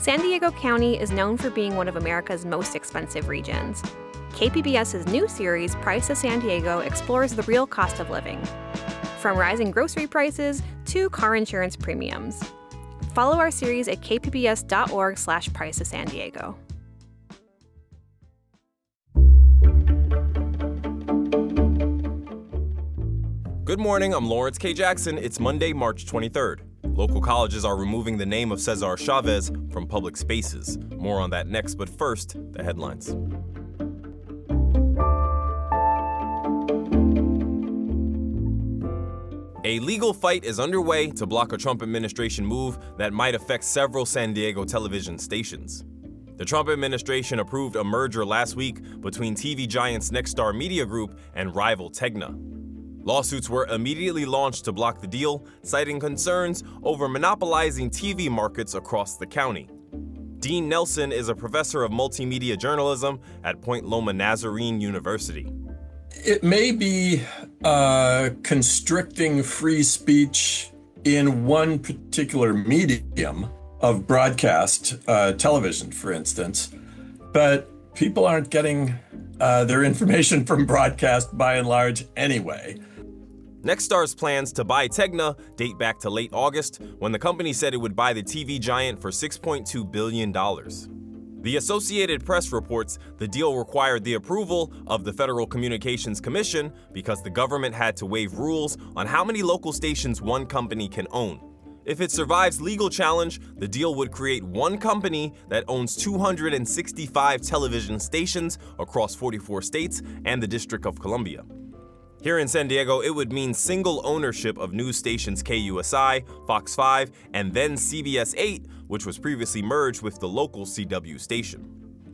San Diego County is known for being one of America's most expensive regions. KPBS's new series, Price of San Diego, explores the real cost of living, from rising grocery prices to car insurance premiums. Follow our series at kpbs.org/Price of San Diego. Good morning, I'm Lawrence K. Jackson. It's Monday, March 23rd. Local colleges are removing the name of Cesar Chavez from public spaces. More on that next, but first, the headlines. A legal fight is underway to block a Trump administration move that might affect several San Diego television stations. The Trump administration approved a merger last week between TV giants Nexstar Media Group and rival Tegna. Lawsuits were immediately launched to block the deal, citing concerns over monopolizing TV markets across the county. Dean Nelson is a professor of multimedia journalism at Point Loma Nazarene University. It may be constricting free speech in one particular medium of broadcast television, for instance, but people aren't getting their information from broadcast by and large anyway. Nexstar's plans to buy Tegna date back to late August, when the company said it would buy the TV giant for $6.2 billion. The Associated Press reports the deal required the approval of the Federal Communications Commission because the government had to waive rules on how many local stations one company can own. If it survives legal challenge, the deal would create one company that owns 265 television stations across 44 states and the District of Columbia. Here in San Diego, it would mean single ownership of news stations KUSI, Fox 5, and then CBS 8, which was previously merged with the local CW station.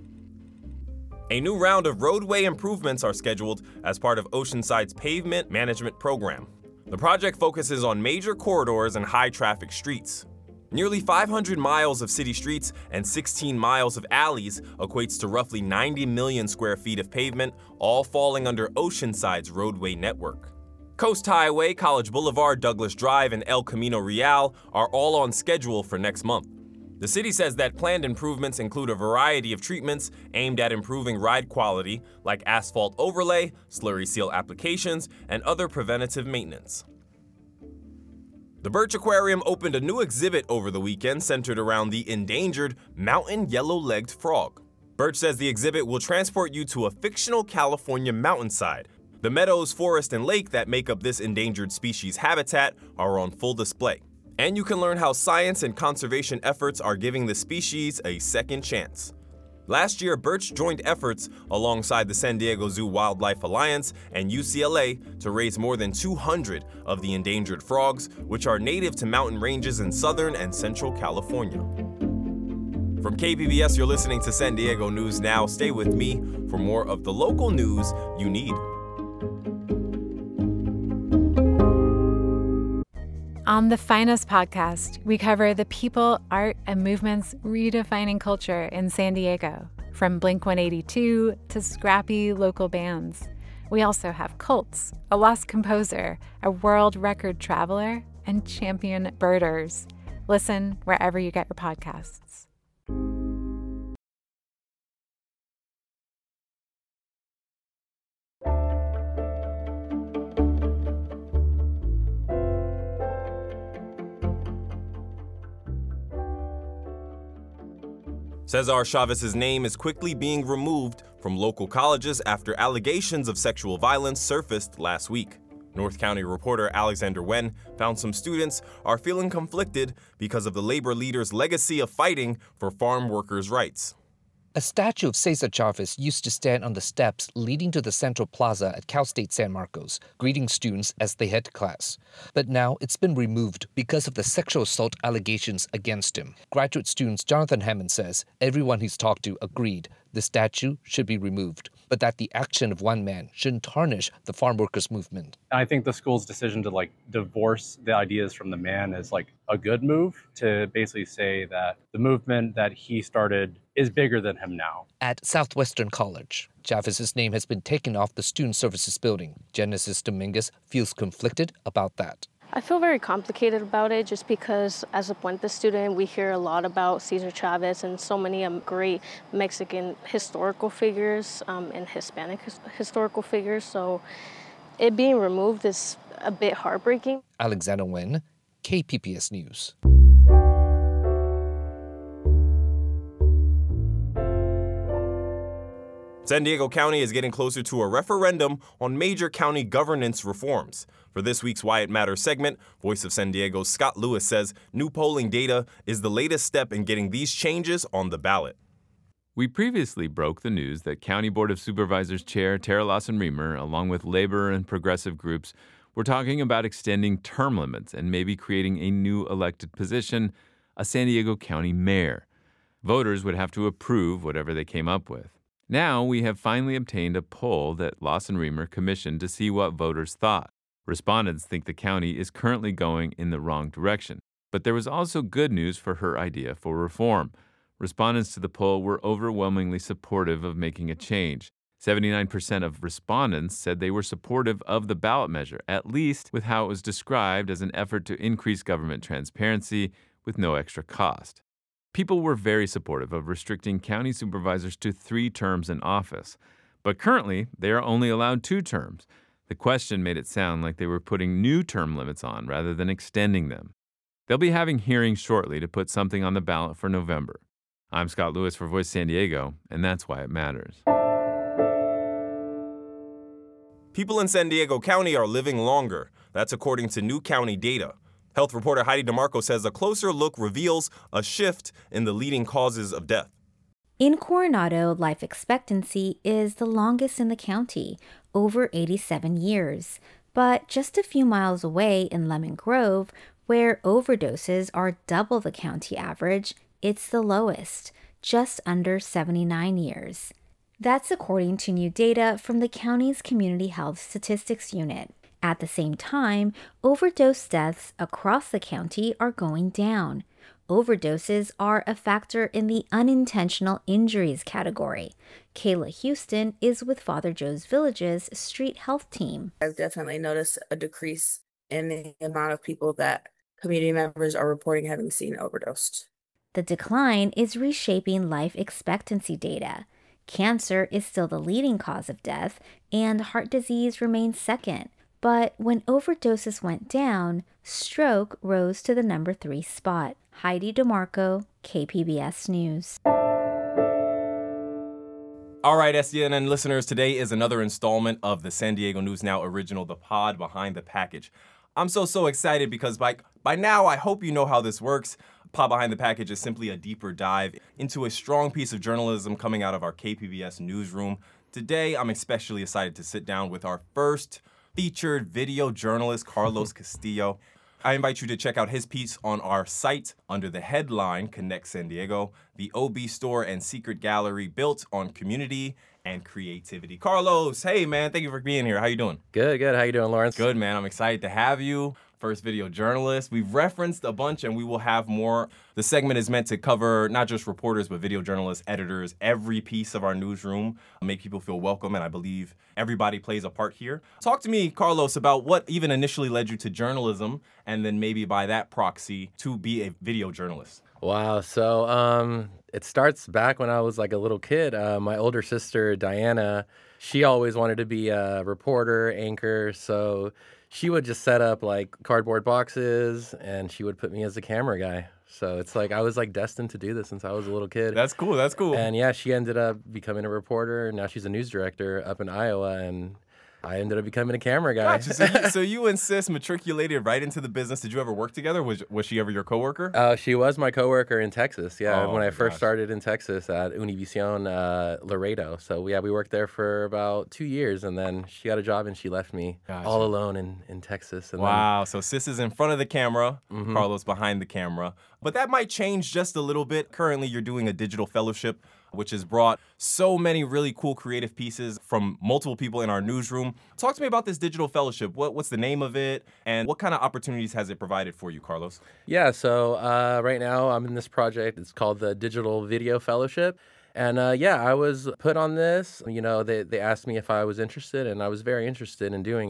A new round of roadway improvements are scheduled as part of Oceanside's pavement management program. The project focuses on major corridors and high-traffic streets. Nearly 500 miles of city streets and 16 miles of alleys equates to roughly 90 million square feet of pavement, all falling under Oceanside's roadway network. Coast Highway, College Boulevard, Douglas Drive, and El Camino Real are all on schedule for next month. The city says that planned improvements include a variety of treatments aimed at improving ride quality, like asphalt overlay, slurry seal applications, and other preventative maintenance. The Birch Aquarium opened a new exhibit over the weekend centered around the endangered mountain yellow-legged frog. Birch says the exhibit will transport you to a fictional California mountainside. The meadows, forest, and lake that make up this endangered species habitat are on full display. And you can learn how science and conservation efforts are giving the species a second chance. Last year, Birch joined efforts alongside the San Diego Zoo Wildlife Alliance and UCLA to raise more than 200 of the endangered frogs, which are native to mountain ranges in Southern and Central California. From KPBS, you're listening to San Diego News Now. Stay with me for more of the local news you need. On the Finest podcast, we cover the people, art, and movements redefining culture in San Diego, from Blink-182 to scrappy local bands. We also have cults, a lost composer, a world record traveler, and champion birders. Listen wherever you get your podcasts. Cesar Chavez's name is quickly being removed from local colleges after allegations of sexual violence surfaced last week. North County reporter Alexander Wen found some students are feeling conflicted because of the labor leader's legacy of fighting for farm workers' rights. A statue of Cesar Chavez used to stand on the steps leading to the Central Plaza at Cal State San Marcos, greeting students as they head to class. But now it's been removed because of the sexual assault allegations against him. Graduate student Jonathan Hammond says everyone he's talked to agreed the statue should be removed, but that the action of one man shouldn't tarnish the farm workers movement. I think the school's decision to divorce the ideas from the man is a good move to basically say that the movement that he started is bigger than him now. At Southwestern College, Chavez's name has been taken off the Student Services building. Genesis Dominguez feels conflicted about that. I feel very complicated about it just because as a Puente student, we hear a lot about Cesar Chavez and so many great Mexican historical figures and Hispanic historical figures. So it being removed is a bit heartbreaking. Alexander Nguyen, KPBS News. San Diego County is getting closer to a referendum on major county governance reforms. For this week's Why It Matters segment, Voice of San Diego's Scott Lewis says new polling data is the latest step in getting these changes on the ballot. We previously broke the news that County Board of Supervisors Chair Tara Lawson-Remer, along with labor and progressive groups, were talking about extending term limits and maybe creating a new elected position, a San Diego County mayor. Voters would have to approve whatever they came up with. Now we have finally obtained a poll that Lawson-Remer commissioned to see what voters thought. Respondents think the county is currently going in the wrong direction. But there was also good news for her idea for reform. Respondents to the poll were overwhelmingly supportive of making a change. 79% of respondents said they were supportive of the ballot measure, at least with how it was described as an effort to increase government transparency with no extra cost. People were very supportive of restricting county supervisors to 3 terms in office. But currently, they are only allowed 2 terms. The question made it sound like they were putting new term limits on rather than extending them. They'll be having hearings shortly to put something on the ballot for November. I'm Scott Lewis for Voice San Diego, and that's why it matters. People in San Diego County are living longer. That's according to new county data. Health reporter Heidi DeMarco says a closer look reveals a shift in the leading causes of death. In Coronado, life expectancy is the longest in the county, over 87 years. But just a few miles away in Lemon Grove, where overdoses are double the county average, it's the lowest, just under 79 years. That's according to new data from the county's Community Health Statistics Unit. At the same time, overdose deaths across the county are going down. Overdoses are a factor in the unintentional injuries category. Kayla Houston is with Father Joe's Village's street health team. I've definitely noticed a decrease in the amount of people that community members are reporting having seen overdosed. The decline is reshaping life expectancy data. Cancer is still the leading cause of death, and heart disease remains second. But when overdoses went down, stroke rose to the number 3 spot. Heidi DeMarco, KPBS News. All right, SDNN listeners, today is another installment of the San Diego News Now original, The Pod Behind the Package. I'm so excited because by now I hope you know how this works. Pod Behind the Package is simply a deeper dive into a strong piece of journalism coming out of our KPBS newsroom. Today, I'm especially excited to sit down with our first featured video journalist, Carlos Castillo. I invite you to check out his piece on our site under the headline, Connect San Diego, the OB store and secret gallery built on community and creativity. Carlos, hey man, thank you for being here. How you doing? Good. How you doing, Lawrence? Good, man. I'm excited to have you. First video journalist. We've referenced a bunch and we will have more. The segment is meant to cover not just reporters, but video journalists, editors, every piece of our newsroom, make people feel welcome, and I believe everybody plays a part here. Talk to me, Carlos, about what even initially led you to journalism, and then maybe by that proxy to be a video journalist. Wow. So it starts back when I was like a little kid. My older sister, Diana, she always wanted to be a reporter, anchor, so she would just set up like cardboard boxes and she would put me as the camera guy. So it's like I was like destined to do this since I was a little kid. That's cool. And yeah, she ended up becoming a reporter. Now she's a news director up in Iowa, and I ended up becoming a camera guy. Gotcha. So you and sis matriculated right into the business. Did you ever work together? Was she ever your coworker? She was my coworker in Texas, yeah, Oh, when I my first gosh. started in Texas at Univision Laredo. So yeah, we worked there for about 2 years, and then she got a job and she left me Gotcha. all alone in Texas. And Wow. So sis is in front of the camera, Carlos behind the camera. But that might change just a little bit. Currently, you're doing a digital fellowship, which has brought so many really cool creative pieces from multiple people in our newsroom. Talk to me about this digital fellowship. What's the name of it, and what kind of opportunities has it provided for you, Carlos? Yeah, so right now I'm in this project. It's called the Digital Video Fellowship. And I was put on this. You know, they asked me if I was interested, and I was very interested in doing it.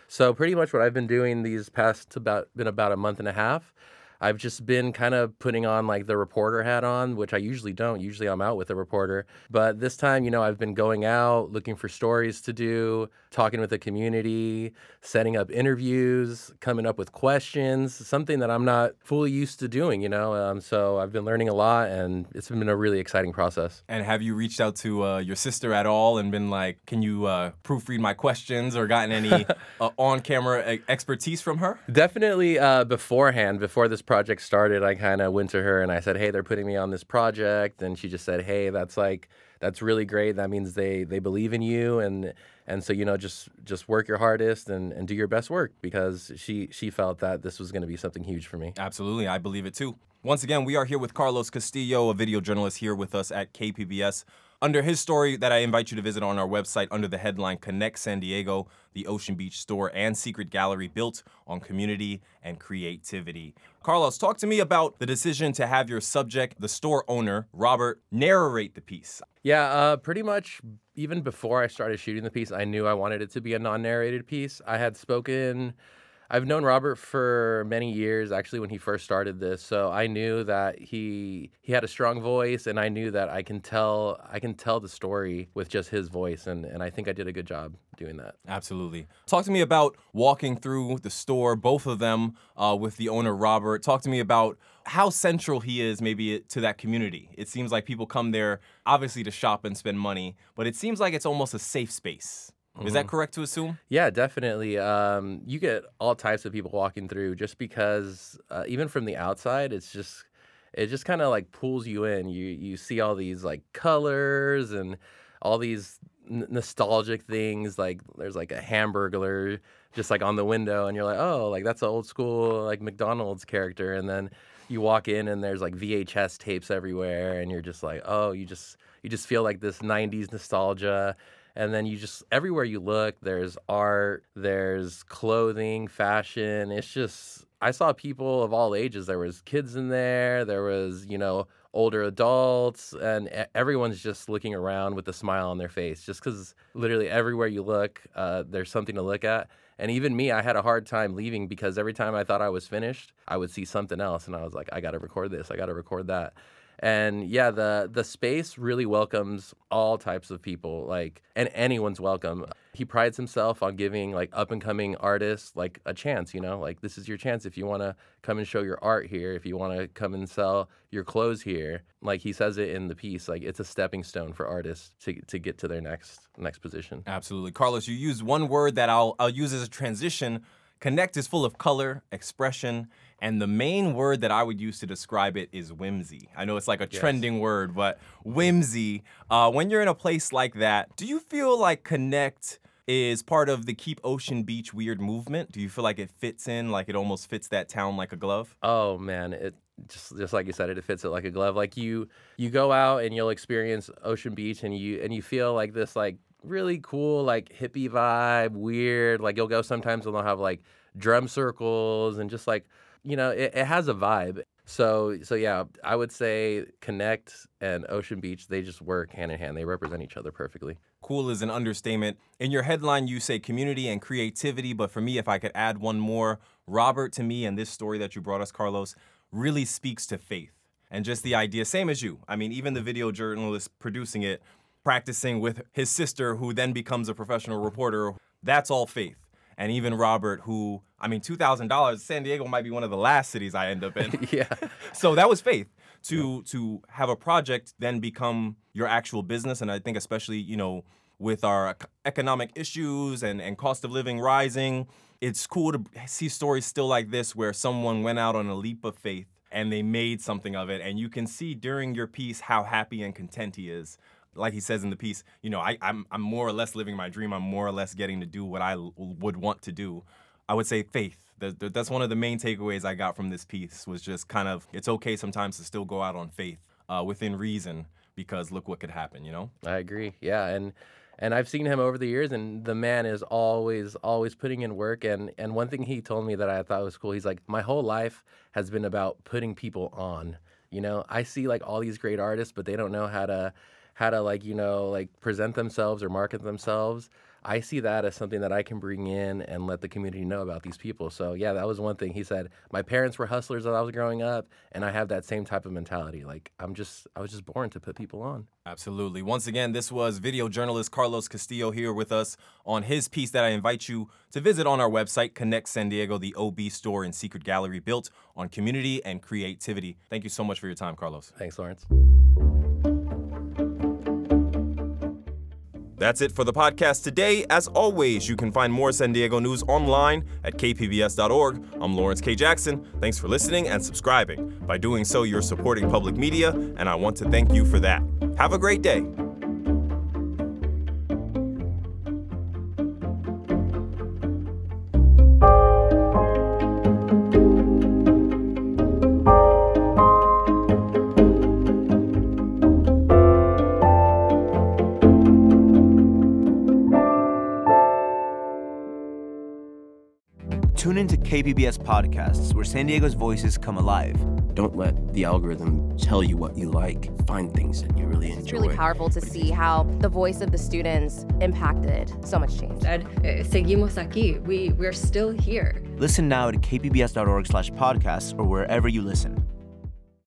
So pretty much what I've been doing these past been about a month and a half. I've just been kind of putting on like the reporter hat on, which I usually don't. Usually I'm out with a reporter. But this time, I've been going out, looking for stories to do, talking with the community, setting up interviews, coming up with questions, something that I'm not fully used to doing. So I've been learning a lot, and it's been a really exciting process. And have you reached out to your sister at all and been like, can you proofread my questions, or gotten any on-camera expertise from her? Definitely beforehand, before this project started, I kind of went to her and I said, hey, they're putting me on this project. And she just said, hey, that's really great. That means they believe in you. And so, just work your hardest and do your best work, because she felt that this was going to be something huge for me. Absolutely. I believe it too. Once again, we are here with Carlos Castillo, a video journalist here with us at KPBS. Under his story that I invite you to visit on our website under the headline Connect San Diego, the Ocean Beach store and secret gallery built on community and creativity. Carlos, talk to me about the decision to have your subject, the store owner, Robert, narrate the piece. Yeah, pretty much even before I started shooting the piece, I knew I wanted it to be a non-narrated piece. I've known Robert for many years, actually, when he first started this. So I knew that he had a strong voice, and I knew that I can tell the story with just his voice, and I think I did a good job doing that. Absolutely. Talk to me about walking through the store, both of them, with the owner, Robert. Talk to me about how central he is maybe to that community. It seems like people come there, obviously, to shop and spend money, but it seems like it's almost a safe space. Is that correct to assume? Yeah, definitely. You get all types of people walking through just because even from the outside, it just kind of like pulls you in. You see all these like colors and all these nostalgic things. Like there's like a Hamburglar just like on the window, and you're like, oh, like that's an old school like McDonald's character. And then you walk in and there's like VHS tapes everywhere, and you're just like, oh, you just feel like this 90s nostalgia. And then everywhere you look, there's art, there's clothing, fashion. I saw people of all ages. There was kids in there, there was, older adults, and everyone's just looking around with a smile on their face, just because literally everywhere you look, there's something to look at. And even me, I had a hard time leaving, because every time I thought I was finished, I would see something else, and I was like, I got to record this, I got to record that. And yeah, the space really welcomes all types of people, and anyone's welcome. He prides himself on giving like up and coming artists like a chance, like this is your chance if you want to come and show your art here, if you want to come and sell your clothes here. Like he says it in the piece, like it's a stepping stone for artists to get to their next position. Absolutely. Carlos, you use one word that I'll use as a transition. Connect is full of color, expression, and the main word that I would use to describe it is whimsy. I know it's like a trending word, but whimsy. When you're in a place like that, do you feel like Connect is part of the Keep Ocean Beach Weird movement? Do you feel like it fits in, like it almost fits that town like a glove? Oh, man, it just like you said, it fits it like a glove. Like you go out and you'll experience Ocean Beach, and you feel like this like really cool, like hippie vibe, weird. Like you'll go sometimes and they'll have like drum circles and just like, it has a vibe. So yeah, I would say Connect and Ocean Beach, they just work hand in hand. They represent each other perfectly. Cool is an understatement. In your headline, you say community and creativity, but for me, if I could add one more, Robert, to me, and this story that you brought us, Carlos, really speaks to faith. And just the idea, same as you. I mean, even the video journalist producing it, practicing with his sister, who then becomes a professional reporter, that's all faith. And even Robert, who, I mean, $2,000, San Diego might be one of the last cities I end up in. Yeah. So that was faith. To have a project then become your actual business. And I think especially, with our economic issues and cost of living rising, it's cool to see stories still like this where someone went out on a leap of faith and they made something of it. And you can see during your piece how happy and content he is. Like he says in the piece, I'm more or less living my dream. I'm more or less getting to do what I would want to do. I would say faith. That's one of the main takeaways I got from this piece, was just kind of, it's okay sometimes to still go out on faith within reason, because look what could happen, I agree. Yeah. And I've seen him over the years, and the man is always putting in work. And one thing he told me that I thought was cool, he's like, my whole life has been about putting people on. I see like all these great artists, but they don't know how how to present themselves or market themselves. I see that as something that I can bring in and let the community know about these people. So yeah, that was one thing. He said, my parents were hustlers as I was growing up, and I have that same type of mentality. Like I was just born to put people on. Absolutely. Once again, this was video journalist Carlos Castillo here with us on his piece that I invite you to visit on our website, Connect San Diego, the OB store and secret gallery built on community and creativity. Thank you so much for your time, Carlos. Thanks, Lawrence. That's it for the podcast today. As always, you can find more San Diego news online at kpbs.org. I'm Lawrence K. Jackson. Thanks for listening and subscribing. By doing so, you're supporting public media, and I want to thank you for that. Have a great day. Tune into KPBS Podcasts, where San Diego's voices come alive. Don't let the algorithm tell you what you like. Find things that you really enjoy. It's really powerful to see how the voice of the students impacted so much change. Seguimos aquí. We're still here. Listen now at kpbs.org/podcasts or wherever you listen.